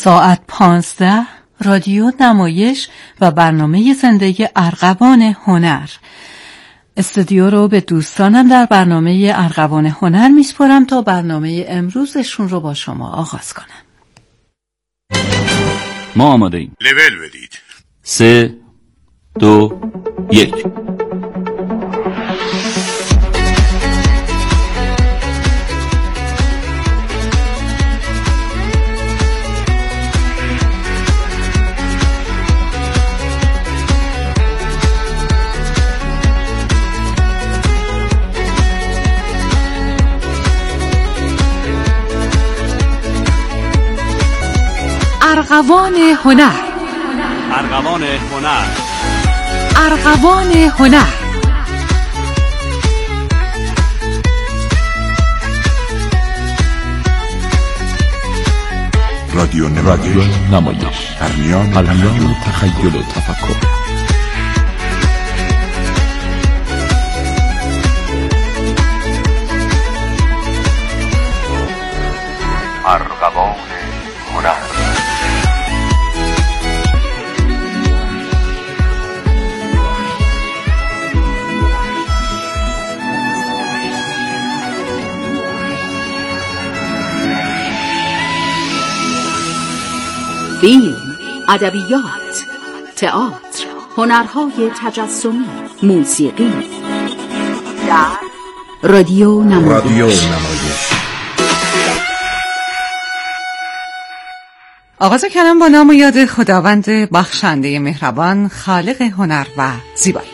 ساعت 15 رادیو نمایش و برنامه زنده ارغوان هنر. استودیو رو به دوستانم در برنامه ارغوان هنر میسپارم تا برنامه امروزشون رو با شما آغاز کنم. ما آماده ایم. لول بدید. 3 2 1. ارغوان هنر. ارغوان هنر. ارغوان هنر. رادیو نمایش در میان تخیل و تفکر. ارغوان هنر. فیلم، ادبیات، تئاتر، هنرهای تجسمی، موسیقی در رادیو نمایش. آغاز کردم با نام و یاد خداوند بخشنده مهربان، خالق هنر و زیبایی.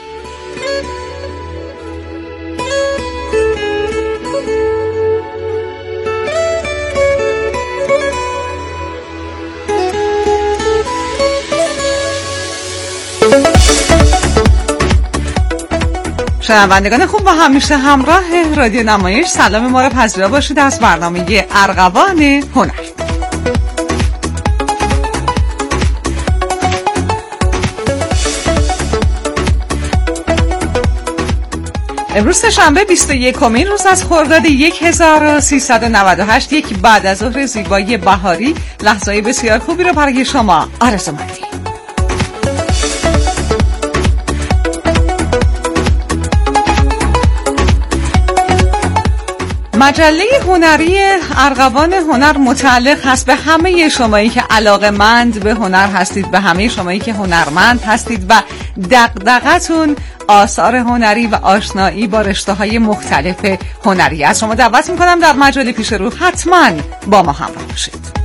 شنوندگان خوب و همیشه همراه رادیو نمایش، سلام ما را پذیرا باشید از برنامه ارغوان هنر. امروز سه‌شنبه 21 روز از خرداد 1398، یک بعد از ظهر زیبایی بهاری، لحظه‌ای بسیار خوبی رو برای شما آرزومندیم. مجله هنری ارغوان هنر متعلق هست به همه شمایی که علاقه‌مند به هنر هستید، به همه شمایی که هنرمند هستید و دغدغتون آثار هنری و آشنایی با رشته‌های مختلف هنری است. شما دعوت می‌کنم در مجله پیش رو حتما با ما همراه باشید.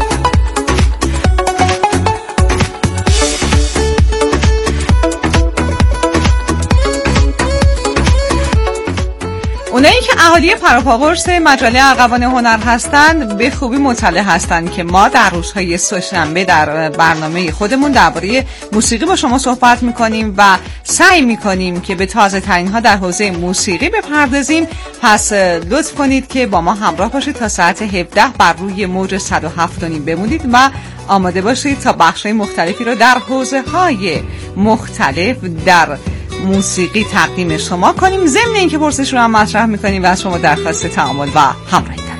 اونایی که اهالی پروپاگورس مجله ارغوان هنر هستند به خوبی مطلع هستند که ما در روزهای سه‌شنبه در برنامه خودمون درباره موسیقی با شما صحبت میکنیم و سعی میکنیم که به تازه ترین ها در حوزه موسیقی بپردازیم. پس لطف کنید که با ما همراه باشید تا ساعت 17 بر روی موج 107.5 بمونید و آماده باشید تا بخش‌های مختلفی رو در حوزه‌های مختلف در موسیقی تقدیم شما کنیم، ضمن اینکه پرسش رو هم مطرح میکنیم و از شما درخواست تعامل و همراهی داریم.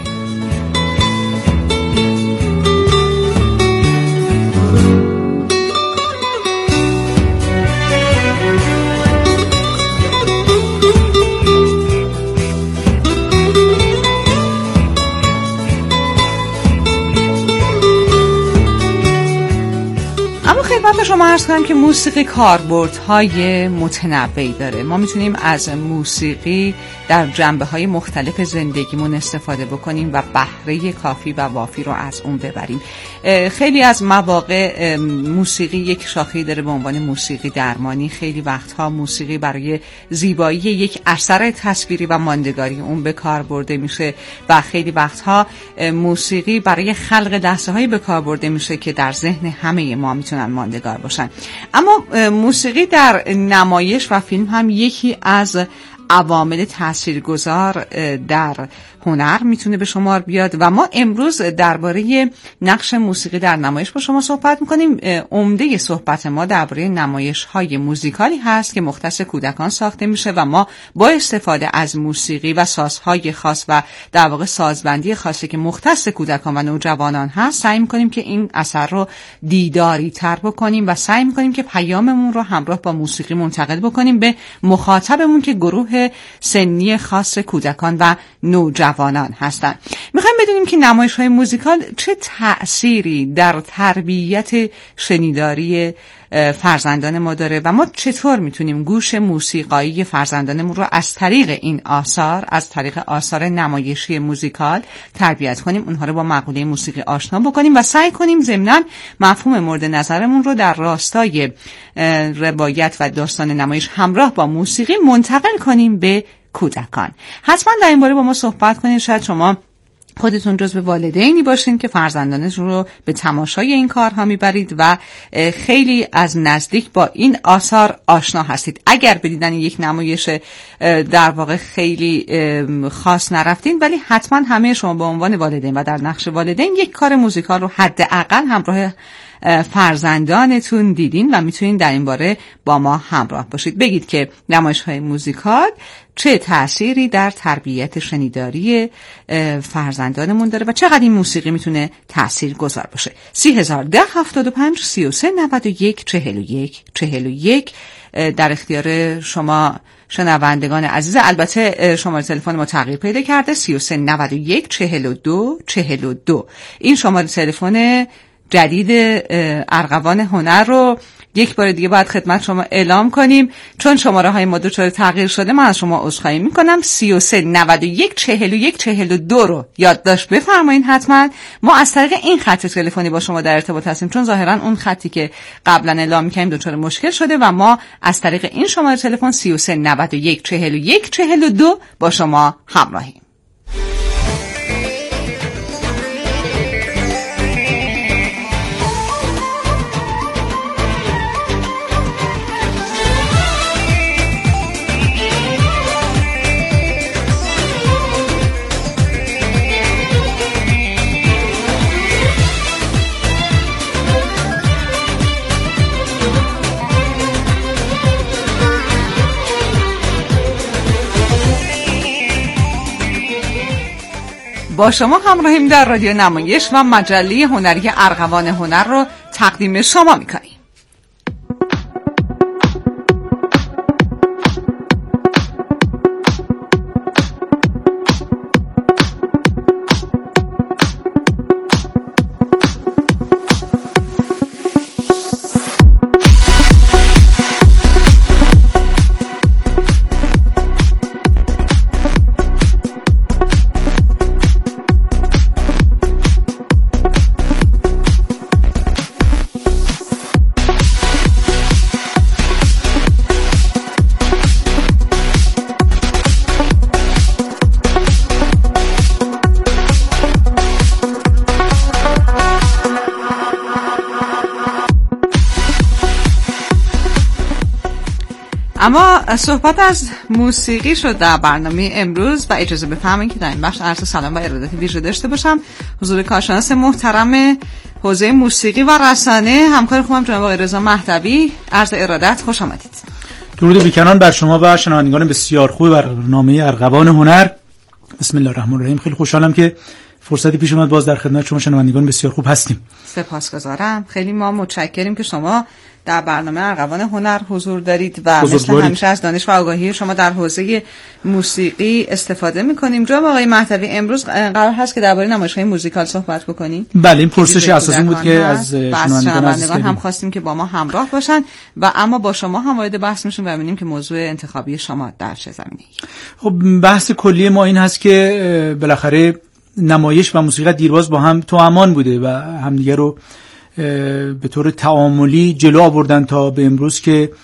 خدمت شما عرض کنم که موسیقی کاربردهای متنوعی داره. ما میتونیم از موسیقی در جنبه‌های مختلف زندگیمون استفاده بکنیم و بهره کافی و وافی رو از اون ببریم. خیلی از مواقع موسیقی یک شاخه‌ای داره به عنوان موسیقی درمانی. خیلی وقتها موسیقی برای زیبایی یک اثر تصویری و ماندگاری اون به کار برده میشه و خیلی وقتها موسیقی برای خلق لحظه‌هایی به کار برده میشه که در ذهن همه ما میتونن ماندگار باشن. اما موسیقی در نمایش و فیلم هم یکی از عوامل تاثیرگذار در هنر میتونه به شمار بیاد و ما امروز درباره نقش موسیقی در نمایش با شما صحبت میکنیم. عمده صحبت ما درباره نمایش‌های موزیکالی هست که مختص کودکان ساخته میشه و ما با استفاده از موسیقی و سازهای خاص و در واقع سازبندی خاصی که مختص کودکان و نوجوانان هست سعی میکنیم که این اثر رو دیداری تر بکنیم و سعی میکنیم که پیاممون رو همراه با موسیقی منتقل بکنیم به مخاطبمون که گروه سنی خاص کودکان و نوجوانان هستن. میخوایم بدونیم که نمایش‌های موزیکال چه تأثیری در تربیت شنیداری فرزندان ما داره و ما چطور میتونیم گوش موسیقایی فرزندانمون رو از طریق این آثار، از طریق آثار نمایشی موزیکال تربیت کنیم، اونها رو با مقوله موسیقی آشنا بکنیم و سعی کنیم ضمناً مفهوم مورد نظرمون رو در راستای روایت و داستان نمایش همراه با موسیقی منتقل کنیم به کودکان. حتما در این باره با ما صحبت کنید. شاید شما خودتون جزو والدینی باشین که فرزندانتون رو به تماشای این کارها میبرید و خیلی از نزدیک با این آثار آشنا هستید. اگر به دیدن یک نمایش در واقع خیلی خاص نرفتین، ولی حتما همه شما به عنوان والدین و در نقش والدین یک کار موزیکال رو حداقل همراه فرزندانتون دیدین و میتونین در این باره با ما همراه باشید. بگید که نمایش‌های موزیکال چه تأثیری در تربیت شنیداری فرزندانمون داره و چقدر این موسیقی میتونه تأثیر گذار باشه. 3010 75 33 91 41 41 در اختیار شما شنوندگان عزیز. البته شماره تلفن ما تغییر پیدا کرده، 33 91 42 42. این شماره تلفن جدید ارغوان هنر رو یک بار دیگه باید خدمت شما اعلام کنیم چون شماره های ما دچار تغییر شده. من از شما عذرخواهی میکنم. 33 91 41 42 رو یادداشت بفرمایید حتما. ما از طریق این خط تلفنی با شما در ارتباط هستیم چون ظاهرا اون خطی که قبلا اعلام می‌کردیم دچار مشکل شده و ما از طریق این شماره تلفن 33 91 41 42 با شما همراهیم. با شما همراهیم در رادیو نمایش و مجله هنری ارغوان هنر رو تقدیم شما میکنیم. اما صحبت از موسیقی شد در برنامه امروز و اجازه بفرمایید که در این بخش عرض سلام و ارادت ویژه داشته باشم حضور کارشناس محترم حوزه موسیقی و رسانه همکار خوبم جناب آقای رضا مهدوی. عرض ارادت، خوش آمدید. درود بیکنان بر شما و شنوندگان بسیار خوب برنامه ارغوان هنر. بسم الله الرحمن الرحیم. خیلی خوشحالم که فرصتی پیش اومد باز در خدمت شما شنوندگان بسیار خوب هستیم. سپاسگزارم. خیلی ما متشکریم که شما در برنامه ارغوان هنر حضور دارید و مثل همیشه از دانش و آگاهی شما در حوزه موسیقی استفاده می‌کنیم. جناب آقای مهدوی، امروز قرار هست که درباره نمایش‌های موزیکال صحبت بکنیم. بله، این پرسش اساسی بود که از شنوندگان هم خواستیم که با ما همراه باشن و اما با شما هم وارد بحث میشیم و ببینیم که موضوع انتخابی شما در چه زمینه‌ای. خب بحث کلی ما این هست که بالاخره نمایش و موسیقی دیرباز با هم توامان بوده و همدیگه رو به طور تعاملی جلو آوردن تا به امروز که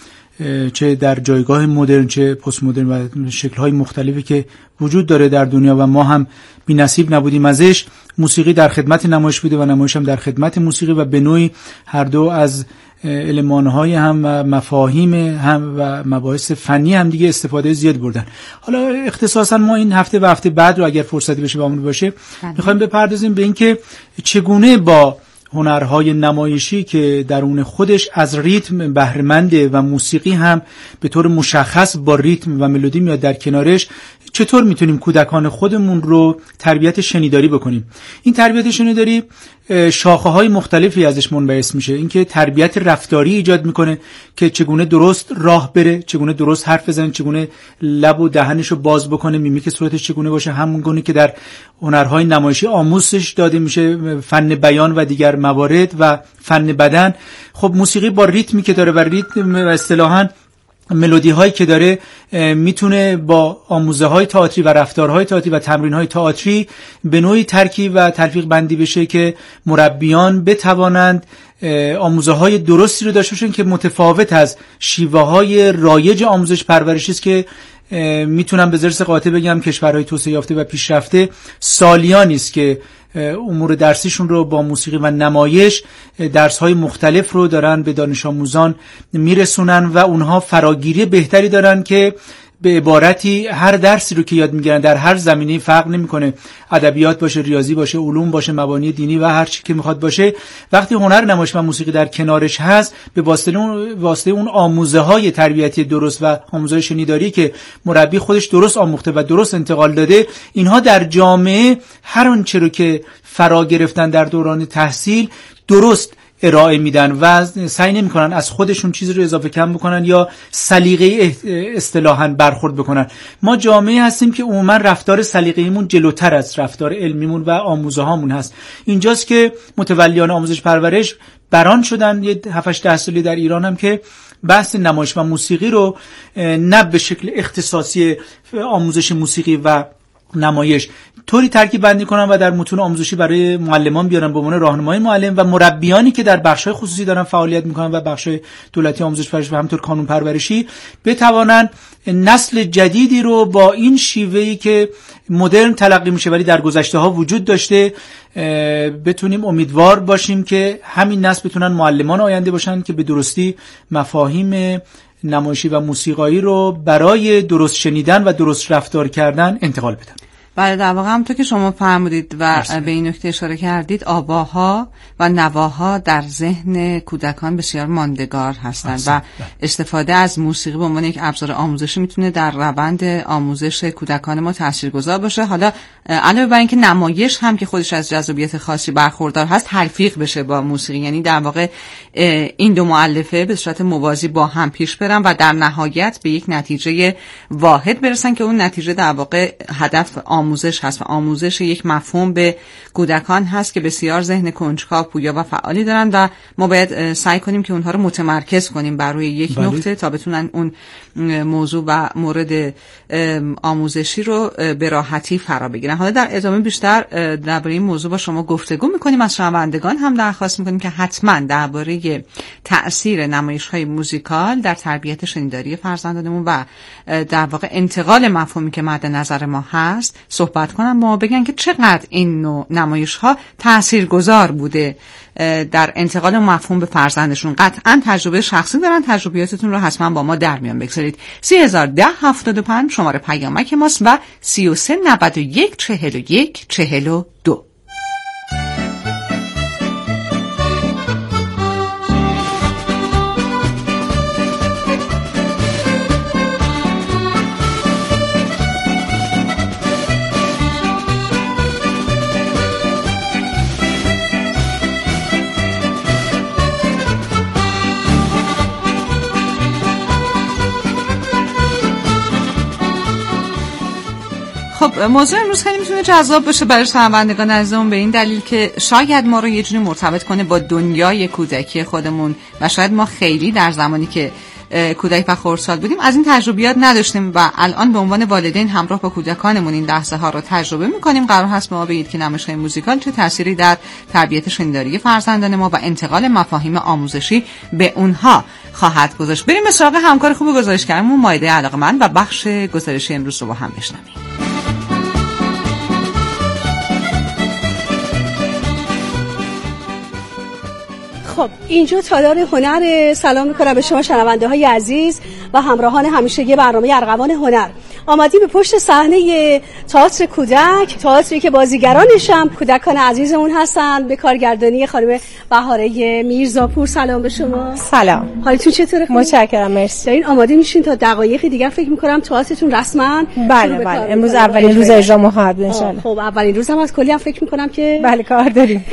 چه در جایگاه مدرن چه پست مدرن و شکل‌های مختلفی که وجود داره در دنیا و ما هم بی‌نصیب نبودیم ازش. موسیقی در خدمت نمایش بوده و نمایش هم در خدمت موسیقی و به نوعی هر دو از المان‌های هم و مفاهیم هم و مباحث فنی هم دیگه استفاده زیاد بردن. حالا اختصاصا ما این هفته و هفته بعد رو اگر فرصتی بشه با همون باشه می‌خوایم بپردازیم به اینکه چگونه با هنرهای نمایشی که درون خودش از ریتم بهره‌منده و موسیقی هم به طور مشخص با ریتم و ملودی میاد در کنارش، چطور میتونیم کودکان خودمون رو تربیت شنیداری بکنیم. این تربیت شنیداری شاخه‌های مختلفی ازش منبعث میشه. اینکه تربیت رفتاری ایجاد میکنه که چگونه درست راه بره، چگونه درست حرف بزنه، چگونه لب و دهنشو باز بکنه، میمیک صورتش چگونه باشه، همون گونه که در هنرهای نمایشی آموزش داده میشه، فن بیان و دیگر موارد و فن بدن. خب موسیقی با ریتمی که داره و ریتم و اصطلاحاً ملودی هایی که داره میتونه با آموزه های تئاتری و رفتارهای تئاتری و تمرین های تئاتری به نوعی ترکیب و تلفیق بندی بشه که مربیان بتوانند آموزه های درستی رو داشته باشن که متفاوت از شیوه های رایج آموزش پرورشی است که میتونم به ذرس قاطع بگم کشورهای توسعه یافته و پیشرفته سالیانی است که امور درسیشون رو با موسیقی و نمایش درس‌های مختلف رو دارن به دانش آموزان میرسونن و اونها فراگیری بهتری دارن که به عبارتی هر درسی رو که یاد میگیرن در هر زمینه‌ای فرق نمیکنه، ادبیات باشه، ریاضی باشه، علوم باشه، مبانی دینی و هر چی که میخواد باشه، وقتی هنر نمایش و موسیقی در کنارش هست به واسطه اون آموزه‌های تربیتی درست و آموزهای شنیداری که مربی خودش درست آموخته و درست انتقال داده، اینها در جامعه هر آنچه رو که فرا گرفتن در دوران تحصیل درست ارائه میدن و سعی نمیکنن از خودشون چیزی رو اضافه کم بکنن یا سلیقه‌ای اصطلاحاً برخورد بکنن. ما جامعه هستیم که عموما رفتار سلیقه‌ایمون جلوتر از رفتار علمیمون و آموزه‌هامون هست. اینجاست که متولیان آموزش پرورش بران شدن یه 7-8 سالی در ایران هم که بحث نمایش و موسیقی رو نه به شکل اختصاصی آموزش موسیقی و نمایش طوری ترکیب بندی کنن و در متون آموزشی برای معلمان بیارن به عنوان راهنمای معلم و مربیانی که در بخش‌های خصوصی دارن فعالیت میکنن و بخش‌های دولتی آموزش پرورش و همینطور کانون پرورشی بتوانن نسل جدیدی رو با این شیوهی که مدرن تلقی میشه ولی در گذشته‌ها وجود داشته بتونیم امیدوار باشیم که همین نسل بتونن معلمان آینده باشن که به درستی مفاهیم نمایشی و موسیقایی رو برای درست شنیدن و درست رفتار کردن انتقال بدن. بله، در واقع همونطور که شما فرمودید و به این نکته اشاره کردید، آواها و نواها در ذهن کودکان بسیار ماندگار هستند و استفاده از موسیقی به عنوان یک ابزار آموزشی میتونه در روند آموزش کودکان ما تاثیرگذار باشه. حالا علاوه بر اینکه نمایش هم که خودش از جذابیت خاصی برخوردار هست تلفیق بشه با موسیقی، یعنی در واقع این دو مؤلفه به صورت موازی با هم پیش برن و در نهایت به یک نتیجه واحد برسن که اون نتیجه در واقع هدف آموزش هست و آموزش یک مفهوم به کودکان هست که بسیار ذهن کنجکاو، پویا و فعالی دارن و ما باید سعی کنیم که اونها رو متمرکز کنیم بر روی یک نقطه تا بتونن اون موضوع و مورد آموزشی رو به راحتی فرا بگیرن. حالا در ادامه بیشتر درباره این موضوع با شما گفتگو میکنیم. از شنوندگان هم درخواست میکنیم که حتما درباره تأثیر نمایش‌های موزیکال در تربیت شنیداری فرزندانمون و در واقع انتقال مفهومی که مد نظر ما هست صحبت کنن، ما بگن که چقدر این نوع نمایش‌ها تاثیرگذار بوده در انتقال مفهوم به فرزندشون. قطعا تجربه شخصی دارن، تجربیاتتون رو حتما با ما در میان بگذارید. 301075 شماره پیامک ماست و 33914142. خب موضوع امروز خیلی میتونه جذاب باشه برای شنوندگان عزیزمون به این دلیل که شاید ما رو یه جوری مرتبط کنه با دنیای کودکی خودمون و شاید ما خیلی در زمانی که کودک و خردسال بودیم از این تجربیات نداشتیم و الان به عنوان والدین همراه با کودکانمون این لحظه ها رو تجربه می‌کنیم. قرار هست ما بگید که نمایش‌های موزیکال چه تأثیری در تربیت شنیداری فرزندان ما و انتقال مفاهیم آموزشی به اونها خواهد گذاشت. بریم به سراغ همکار خوب گزارشگرمون مایده علاقه‌مند و بخش گزارشی امروز رو با هم بشنویم. خب اینجا تالار هنر. سلام میکنم به شما شنونده های عزیز و همراهان همیشگی برنامه ارغوان هنر. آمدیم به پشت صحنه تئاتر کودک، تئاتری که بازیگرانش هم کودکان عزیزمون هستن، به کارگردانی خانم بهاره میرزاپور. سلام به شما. سلام، حالتون چطوره؟ متشکرم، مرسی. این آماده میشین تا دقایقی دیگر فکر میکنم تئاترتون رسما؟ بله امروز اولین روز اجرا مخاطب ان شاء الله. خب اولین روز هم از کلی هم فکر میکنم که بله کار داریم.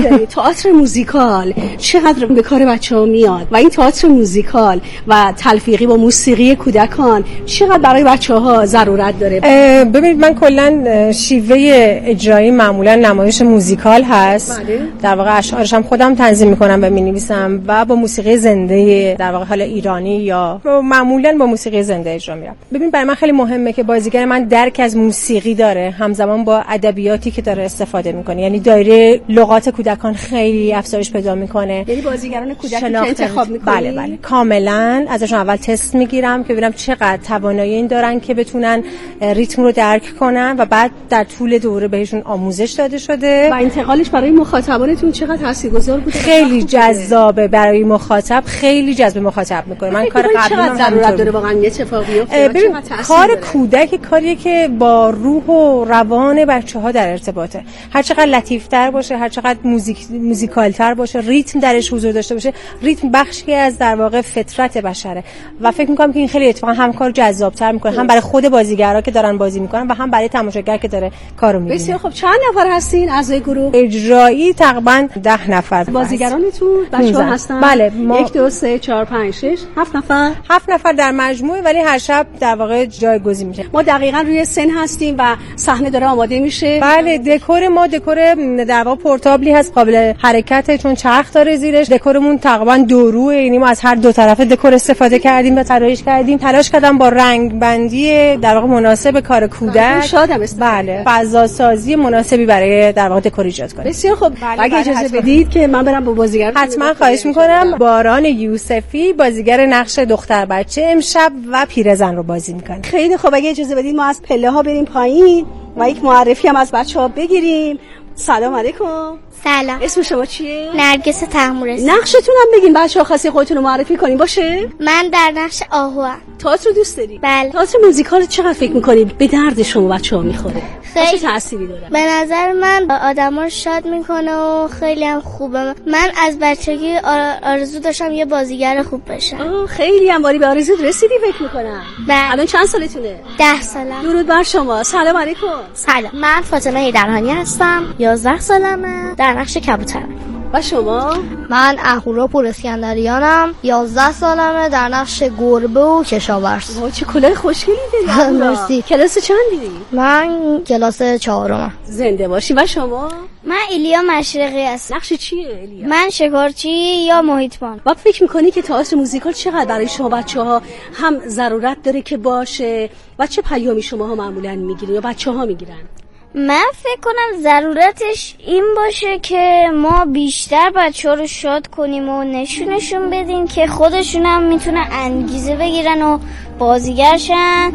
تئاتر موزیکال چقدر به کار بچه‌ها میاد و این تئاتر موزیکال و تلفیقی با موسیقی کودکان چقدر برای بچه‌ها ضرورت داره؟ ببینید من کلا شیوه اجرایی معمولا نمایش موزیکال هست. بله. در واقع اشعارش هم خودم تنظیم میکنم و مینویسم و با موسیقی زنده در واقع حالا ایرانی یا معمولا با موسیقی زنده اجرا میرم. ببین برای من خیلی مهمه که بازیگر من درک از موسیقی داره همزمان با ادبیاتی که داره استفاده میکنه، یعنی دایره لغات کودکان خیلی افزایش پیدا میکنه. یعنی بازیگران کودکی که انتخاب میکنی؟ بله کاملا ازشون اول تست میگیرم که ببینم چقدر توانایی این دارن که بتونن ریتم رو درک کنن و بعد در طول دوره بهشون آموزش داده شده و انتقالش برای مخاطبانتون چقدر تاثیرگذار بوده؟ خیلی جذابه برای مخاطب، خیلی جذب مخاطب میکنه. من کار قبلی ضرورت داره واقعا یه اتفاق بیفته. کار کودک کاریه که با روح و روان بچه‌ها در ارتباطه. هر چقدر لطیف‌تر باشه، هر چقدر موزیکال‌تر باشه، ریتم درش حضور داشته باشه، ریتم بخشی از در واقع فطرت بشره و فکر می‌کنم که این خیلی اتفاقا هم کار جذاب‌تر می‌کنه، هم برای خود بازیگرا که دارن بازی می‌کنن و هم برای تماشاگر که داره کارو می‌بینه. بسیار خب. چند نفر هستین اعضای گروه؟ اجرایی تقریبا 10 نفر. بازیگرانتون بچه‌ها هستن؟ بله 1 2 3 4 5 6 7 نفر. 7 نفر در مجموعه، ولی هر شب در واقع جایگزین میشه. ما دقیقاً روی سن هستیم و صحنه داره آماده میشه. بله دکور ما دکور در واقع پورتابلی هست، قابل حرکته چون چرخ داره زیرش. دکورمون تقریبا دو روه، یعنی ما از هر دو طرف دکور استفاده کردیم و طراحیش کردیم. تلاش کردم با رنگ بندی در واقع مناسب کار کودک. شادم بله فضا سازی مناسبی برای در واقع دکور ایجاد کنیم. بسیار خب. اگه اجازه بدید که من برم با بازیگر حتما خواهش میکنم. باران یوسفی بازیگر نقش دختر بچه امشب و پیرزن رو بازی میکنه. خیلی خب اگه اجازه بدید ما از پله ها بریم پایین و یک معرفی هم از بچه‌ها بگیریم. سلام علیکم. سلام. اسم شما چیه؟ نرگس تحمورسی. نقشتون هم بگین بچه‌ها، خاصی خودتون رو معرفی کنین باشه؟ من در نقش آهوام. تئاتر رو دوست داری؟ بله. تئاتر موزیکال چقدر فکر می‌کنید به درد شما بچه‌ها می‌خوره؟ چه تأثیری داره؟ به نظر من آدما رو شاد میکنه و خیلی هم خوبه. من از بچگی آرزو داشتم یه بازیگر خوب بشم. خیلی هم واری به آرزو رسیدی فکر می‌کنم. بله. الان چند سالتونه؟ 10 سالم. درود بر شما. سلام علیکم. سلام. من فاطمه ایدرهانی هستم. 11 سالمه. در نقش کبوتر. و شما؟ من اهورا پوراسکندریانم. 11 سالمه. در نقش گربه و کشاورز. چه کلاه خوشگلی داری. مرسی. کلاس چندی؟ من کلاس 4م. زنده باشی. و شما؟ من ایلیا مشرقی هستم. نقش چیه ایلیا؟ من شکارچی یا محیطبان. بعد فکر می‌کنی که تئاتر موزیکال چقدر برای شما بچه‌ها هم ضرورت داره که باشه و چه پیامی شماها معمولاً میگیرین یا بچه‌ها میگیرن؟ من فکر کنم ضرورتش این باشه که ما بیشتر بچه‌ها رو شاد کنیم و نشونشون بدیم که خودشون هم میتونن انگیزه بگیرن و بازیگرشن.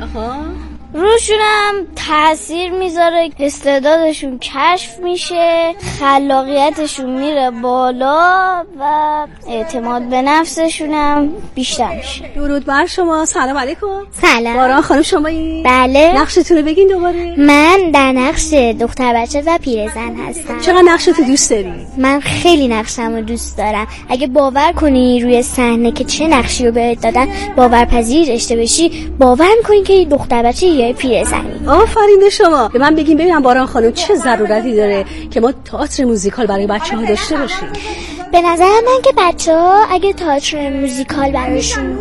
روشون هم تأثیر میذاره، استعدادشون کشف میشه، خلاقیتشون میره بالا و اعتماد به نفسشون هم بیشتر میشه. درود بر شما. سلام علیکم. سلام. باران خانم شمایی؟ بله. نقشتون رو بگین دوباره. من در نقش دختر بچه و پیرزن هستم. چقدر نقشتو دوست داری؟ من خیلی نقشم رو دوست دارم. اگه باور کنی روی صحنه که چه نقشی رو بهت دادن باورپذیر داشته باشی، باور میکنی که دختر بچه یا پیرزنی. آفرین به شما. به من بگین ببینم باران خانم چه ضرورتی داره که ما تئاتر موزیکال برای بچه‌ها داشته باشیم؟ به نظر من که بچه‌ها اگه تئاتر موزیکال براشون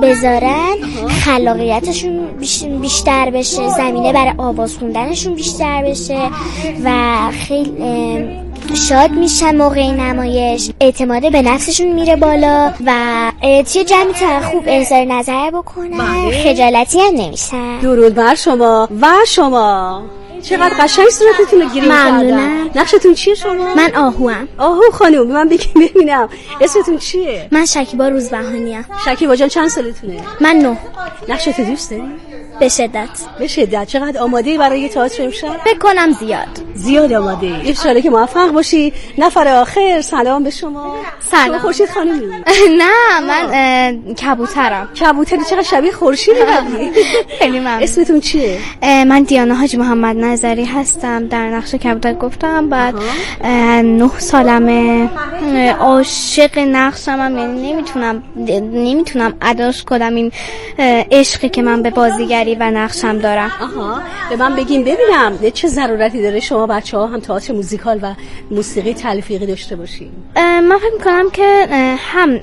بذارن خلاقیتشون بیشتر بشه، زمینه برای آواز خوندنشون بیشتر بشه و شاد میشن موقع نمایش، اعتماد به نفسشون میره بالا و توی جمع میتونن خوب اظهار نظر بکنن، خجالتی هم نمیشن. درود بر شما. و شما چقدر قشنگ صورتتون رو گریم کردن. نقشتون چیه شما؟ من آهوام. آهو خانم، من بگیم ببینم اسمتون چیه؟ من شکیبا روزبهانی‌ام. شکیبا جان چند سالتونه؟ من 9. نقشت دوست داری؟ به شدت. به شدت. چقدر آماده برای تئاتر امشب؟ فکر کنم زیاد آماده. ان شاءالله که موفق باشی. نفر آخر سلام به شما. سلام. خورشید خانمی؟ نه من کبوترم. کبوتری چقدر شبیه خورشید هستی. خیلی ممنون. اسمتون چیه؟ من دیانا حاجی محمد نظری هستم. در نقش کبوتر گفتم. بعد 9 سالمه. عاشق نقشم هم، یعنی نمیتونم اداش کنم این عشقی که من به بازیگری و نقشم دارم. به من بگیم ببینم چه ضرورتی داره شما بچه‌ها هم تئاتر موزیکال و موسیقی تلفیقی داشته باشین؟ من فکر می‌کنم که هم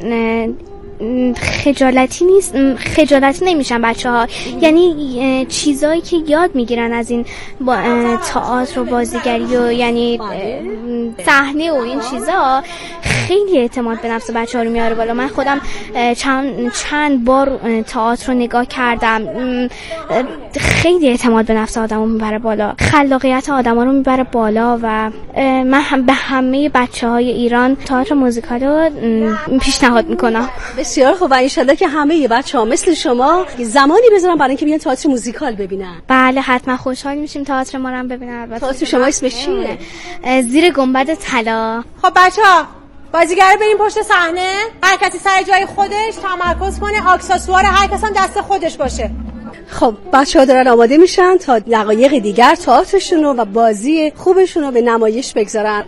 خجالتی نمیشن بچه‌ها، یعنی چیزایی که یاد میگیرن از این تئاتر و بازیگری و یعنی صحنه و این چیزا خیلی اعتماد به نفس بچه‌ها رو میاره بالا. من خودم چند بار تئاتر رو نگاه کردم، خیلی اعتماد به نفس آدمو میبره بالا، خلاقیت آدما رو میبره بالا و من هم به همه بچه‌های ایران تئاتر موزیکال رو پیشنهاد میکنم. بسیار خوب و انشالله که همه بچه‌ها مثل شما زمانی بذارن برای اینکه بیان تئاتر موزیکال ببینن. بله حتما خوشحال میشیم تئاتر ما رو هم ببینن. تئاتر شما اسمش چیه؟ زیر گنبد طلا. خب بچه‌ها بازیگر بریم پشت صحنه، هر کسی سر جای خودش تمرکز کنه، اکسسوار هر کس هم دست خودش باشه. خب بچه‌ها دارن آماده میشن تا دقایق دیگر تئاترشون و بازی خوبشون رو به نمایش بگذارن.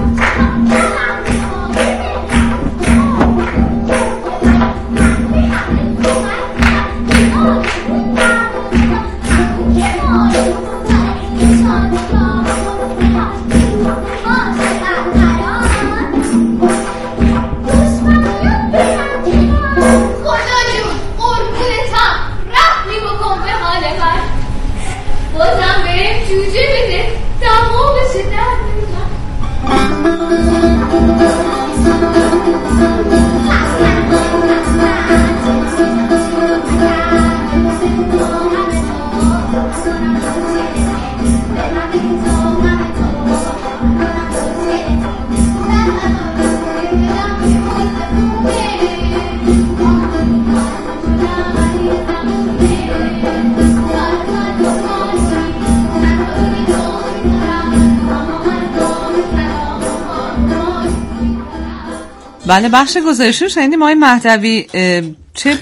بازم بریم جوجه بده دمو بشه در بله بخش گزارشی رو شنیدیم آقای مهدوی. چه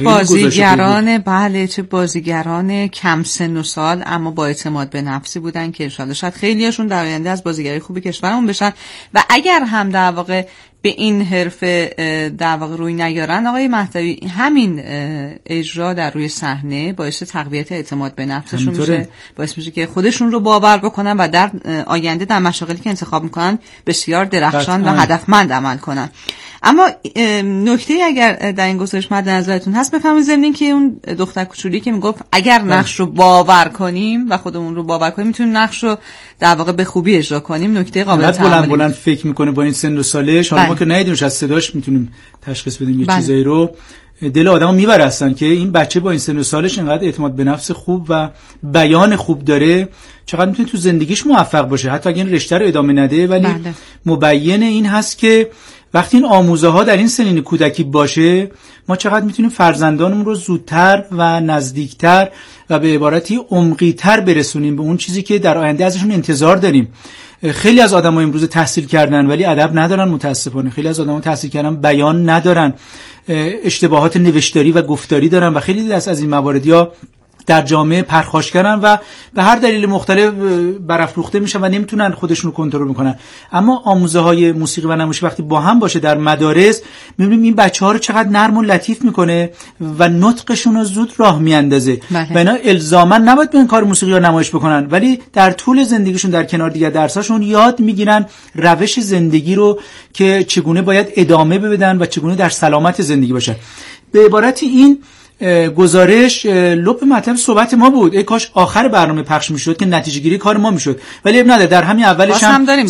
بازیگران کم سن و سال اما با اعتماد به نفسی بودن که انشالله شاید خیلیاشون در آینده از بازیگری خوبی کشورمون بشن و اگر هم در واقع به این حرفه در واقع روی نیارن آقای مهدوی، همین اجرا در روی صحنه باعث تقویت اعتماد به نفسشون میشه، باعث میشه که خودشون رو باور بکنن و در آینده در مشاغلی که انتخاب میکنن بسیار درخشان و هدفمند عمل کنن. اما نکته اگر در این گزارش مد نظرتون هست بفهمید زمین که اون دختر کوچولی که میگفت اگر نقش رو باور کنیم و خودمون رو باور کنیم میتونیم نقش رو در واقع به خوبی اجرا کنیم، نکته قابل تأمل. بلند فکر میکنه با این سن و سالش، حالا ما که ندیدیمش از صداش میتونیم تشخیص بدیم یه چیزایی رو، دل آدمو میبره اصلا که این بچه با این سن و سالش اینقدر اعتماد به نفس خوب و بیان خوب داره، چقدر میتونه تو زندگیش موفق باشه، حتی اگه این رشته رو ادامه نده ولی مبین این هست که وقتی این آموزه ها در این سنین کودکی باشه ما چقدر میتونیم فرزندانمون رو زودتر و نزدیکتر و به عبارتی عمقی‌تر برسونیم به اون چیزی که در آینده ازشون انتظار داریم. خیلی از آدم‌ها امروز تحصیل کردن ولی ادب ندارن، متاسفانه خیلی از آدم‌ها تحصیل کردن بیان ندارن، اشتباهات نوشتاری و گفتاری دارن و خیلی از این مواردیا در جامعه پرخاشگرن و به هر دلیل مختلف برافروخته میشن و نمیتونن خودشون رو کنترل میکنن. اما آموزه های موسیقی و نمایش وقتی با هم باشه در مدارس میبینیم این بچه‌ها رو چقدر نرم و لطیف میکنه و نطقشون رو زود راه میاندازه و اینا الزاما نباید بیان کار موسیقی یا نمایش بکنن ولی در طول زندگیشون در کنار دیگر درساشون یاد میگیرن روش زندگی رو که چگونه باید ادامه بدن و چگونه در سلامت زندگی باشن. به عبارتی این گزارش لپ مطلب صحبت ما بود. ای کاش آخر برنامه پخش میشد که نتیجه گیری کار ما میشد، ولی اب نداره. در همین اولش هم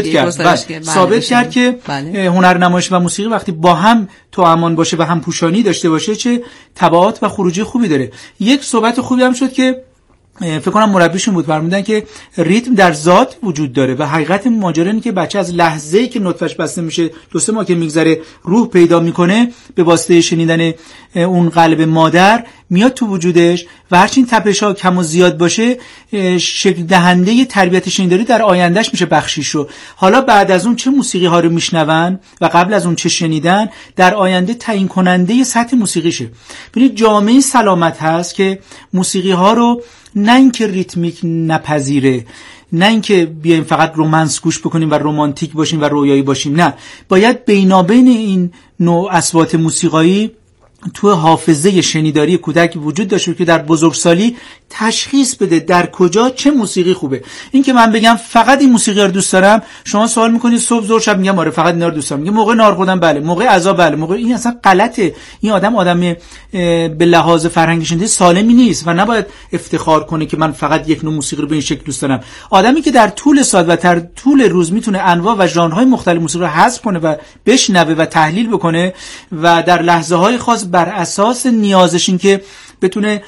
ثابت کرد که هنرنمایش و موسیقی وقتی با هم توامان باشه و هم پوشانی داشته باشه چه تبعات و خروجی خوبی داره. یک صحبت خوبی هم شد که فکر کنم مربیشون بود فرمودن که ریتم در ذات وجود داره و حقیقت ماجرا اینه که بچه از لحظه‌ای که نطفه‌اش بسته میشه 2-3 ماه که میگذره روح پیدا میکنه به واسطه شنیدن اون قلب مادر میاد تو وجودش و هرچین تپش‌ها کم و زیاد باشه شکل دهنده تربیت شنیداری در آیندهش میشه بخشیشو. حالا بعد از اون چه موسیقی ها رو میشنون و قبل از اون چه شنیدن در آینده تعیین کننده سطح موسیقیشه. ببینید جامعه سلامت هست که موسیقی ها رو نه اینکه ریتمیک نپذیره، نه اینکه بیایم فقط رومانس گوش بکنیم و رمانتیک باشیم و رویایی باشیم، نه، باید بینابین این نوع اصوات موسیقایی تو حافظه شنیداری کودک وجود داشته که در بزرگسالی تشخیص بده در کجا چه موسیقی خوبه. این که من بگم فقط این موسیقی رو دوست دارم، شما سوال میکنید صبح ظهر شب میگم آره فقط اینا رو دوست دارم، میگم موقع نهار خوردن بله، موقع عزا بله، موقع این اصلا غلطه. این آدم به لحاظ فرهنگی شنیده سالمی نیست و نباید افتخار کنه که من فقط یک نوع موسیقی رو به این شکل دوست دارم. آدمی که در طول سال و در طول روز میتونه انواع و ژانرهای مختلف موسیقی رو حذف کنه و بشنوه و تحلیل بکنه و در لحظه‌های خاص بر اساس نیازش این که بتونه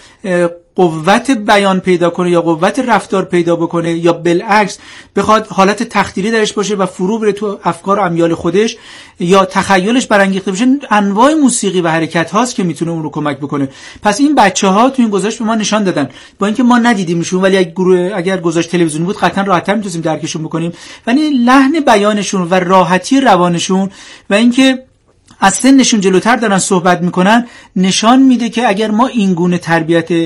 قوت بیان پیدا کنه یا قوت رفتار پیدا بکنه یا بالعکس بخواد حالت تخدیری درش باشه و فرو بره تو افکار و امیال خودش یا تخیلش برانگیخته بشه، انواع موسیقی و حرکت هاست که میتونه اون رو کمک بکنه. پس این بچه‌ها تو این گزارش به ما نشان دادن، با اینکه ما ندیدیمشون ولی اگر گزارش تلویزیونی بود قطعا راحت‌تر میتونیم درکشون بکنیم، ولی لحن بیانشون و راحتی روانشون و اینکه از سنشون جلوتر دارن صحبت میکنن نشان میده که اگر ما این گونه تربیت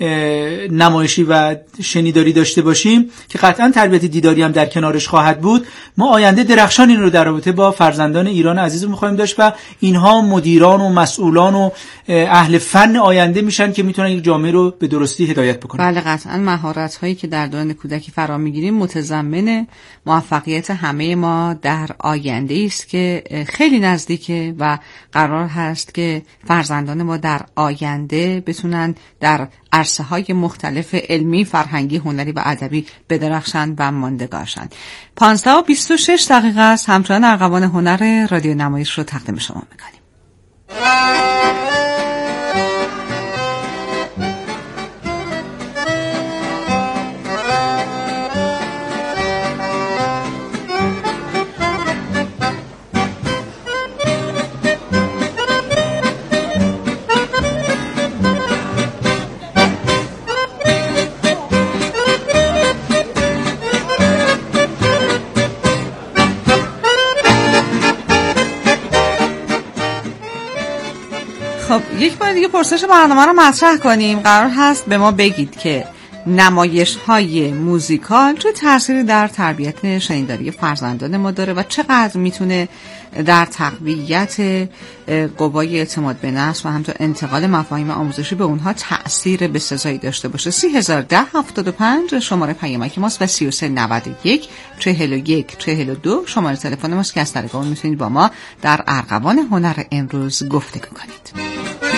نمایشی و شنیداری داشته باشیم که قطعا تربیت دیداری هم در کنارش خواهد بود، ما آینده درخشان این رو در رابطه با فرزندان ایران عزیز می‌خوایم داشت و اینها مدیران و مسئولان و اهل فن آینده میشن که میتونن یک جامعه رو به درستی هدایت بکنن. بله قطعا مهارت هایی که در دوران کودکی فرا میگیریم متضمن موفقیت همه ما در آینده است که خیلی نزدیکه و قرار هست که فرزندان ما در آینده بتونن در عرصه‌های مختلف علمی، فرهنگی، هنری و ادبی بدرخشند و ماندگارشند. 15:26 است. همچنان ارغوان هنر رادیو نمایش رو تقدیم شما می‌کنیم. خب یک بار دیگه پرسش برنامه رو مطرح کنیم. قرار هست به ما بگید که نمایش‌های موزیکال چه تأثیری در تربیت شنیداری فرزندان ما داره و چقدر میتونه در تقویت قوای اعتماد به نفس و همچنین انتقال مفاهیم آموزشی به اونها تأثیر بسزایی داشته باشه. 301075 شماره پیامک ماست و 3391 41 42 شماره تلفن ماست که از طریق اون میتونید با ما در ارغوان هنر امروز گفتگو کنید.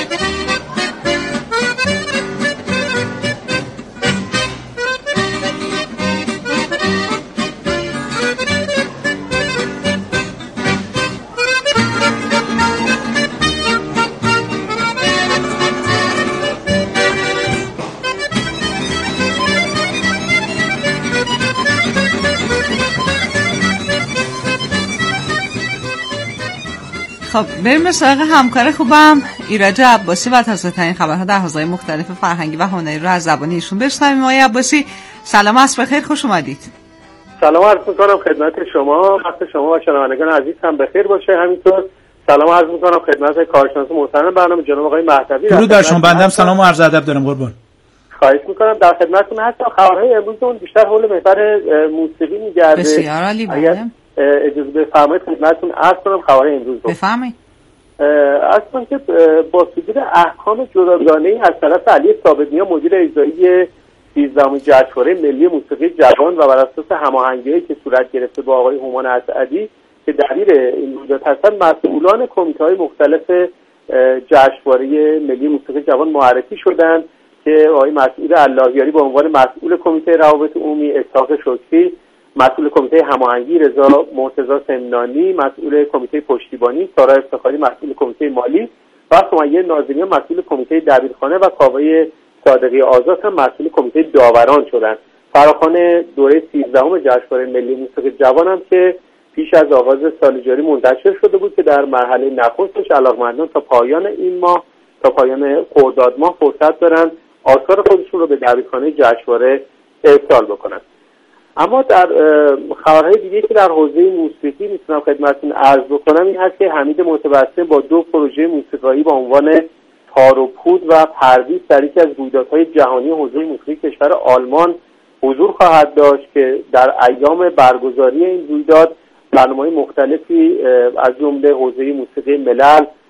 خب بریم سراغ همکار خوبم ایرج عباسی و تازه ترین خبرها در حوزه‌های مختلف فرهنگی و هنری رو از زبان ایشون بشنویم. آقای عباسی سلام، عصر بخیر، خوش اومدید. سلام عرض می‌کنم خدمت شما، وقت شما و شنوندگان عزیز هم بخیر باشه. همینطور سلام عرض می‌کنم خدمت کارشناس محترم برنامه جناب آقای مهدوی. درود بر شما، بنده سلام و عرض ادب دارم قربان. خواهش می‌کنم در خدمتتون هستم. خبرهای امروزمون بیشتر حول محور موسیقی می‌گرده. بسیار عالی. اجازه بفرمایید خدمتتون عرض کنم خبرهای امروز رو. بفرمایید. اصلا که با صدور احکام جداگانه‌ای از طرف علی ثابت‌نیا مدیر اجرایی 13مین جشنواره ملی موسیقی جوان و بر اساس هماهنگی‌هایی که صورت گرفته با آقای هومان اسعدی که دبیر این رویداد هستند، مسئولان کمیته‌های مختلف جشنواره ملی موسیقی جوان معرفی شدند که آقای مسعود اللهیاری به عنوان مسئول کمیته روابط عمومی، اسحاق شکری مسئول کمیته هماهنگی، رضا مرتضی سمنانی مسئول کمیته پشتیبانی، سارا افتخاری مسئول کمیته مالی و سمیه ناظریان مسئول کمیته دبیرخانه و کاوه صادقی آزاد هم مسئول کمیته داوران شدند. فراخوان دوره 13 جشنواره ملی موسیقی جوان هم که پیش از آغاز سال جاری منتشر شده بود که در مرحله نخستش علاقمندان تا پایان این ماه، تا پایان خرداد ماه فرصت دارن آثار خودشون رو به دبیرخانه جشنواره ارسال بکنن. اما در خبرهای دیگه که در حوزه موسیقی میتونم خدمتتون عرض بکنم این هست که حمید متبسم با 2 پروژه موسیقایی با عنوان تار و پود و پردیس در یکی از رویدادهای جهانی حوزه موسیقی کشور آلمان حضور خواهد داشت که در ایام برگزاری این رویداد برنامه‌های مختلفی از جمله حوزه موسیقی ملل،